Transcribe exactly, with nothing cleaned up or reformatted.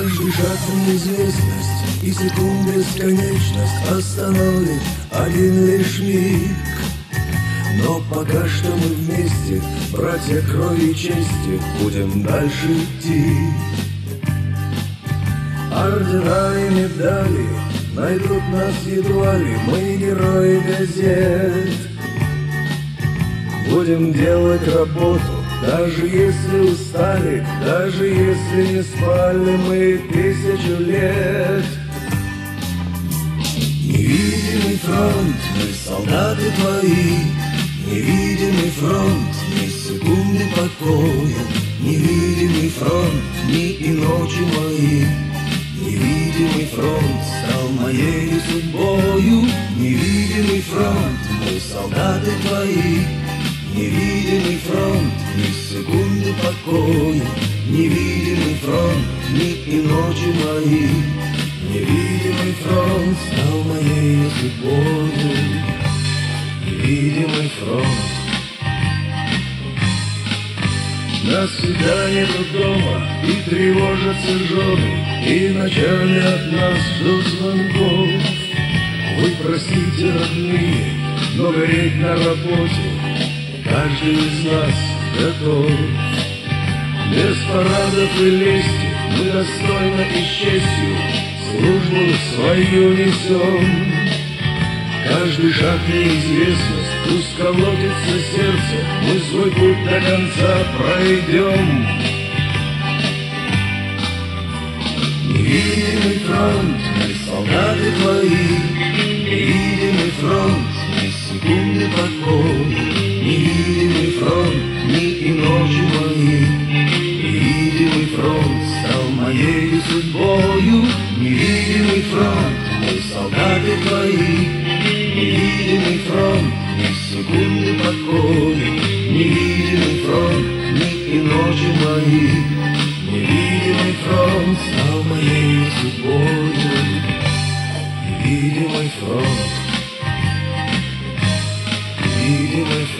Каждый шаг в неизвестность и секунд бесконечность остановит один лишь миг. Но пока что мы вместе, братья крови и чести, будем дальше идти. Ордена и медали найдут нас едва ли, мы герои газет. Будем делать работу, даже если устали, даже если не спали мы тысячу лет. Невидимый фронт, мы солдаты твои, невидимый фронт, ни секунды покоя, невидимый фронт, дни и ночи мои. Невидимый фронт стал моей судьбою, невидимый фронт, мы солдаты твои. Невидимый фронт, ни секунды покоя, невидимый фронт, дни и ночи мои. Невидимый фронт стал моей судьбою, невидимый фронт. Нас всегда нету дома, и тревожатся жены, и ночами от нас ждут звонков. Вы простите, родные, но гореть на работе каждый из нас готов. Без парадов и лести мы достойно и с честью службу свою несем. Каждый шаг неизвестность, пусть колотится сердце, мы свой путь до конца пройдем. Невидимый фронт, мы солдаты твои, невидимый фронт, ни секунды покоя, невидимый фронт, дни и ночи мои. Невидимый фронт стал моей судьбою, невидимый фронт, мы солдаты твои. Невидимый фронт, ни секунды покоя, невидимый фронт, дни и ночи мои. Невидимый фронт стал моей судьбою, невидимый фронт, невидимый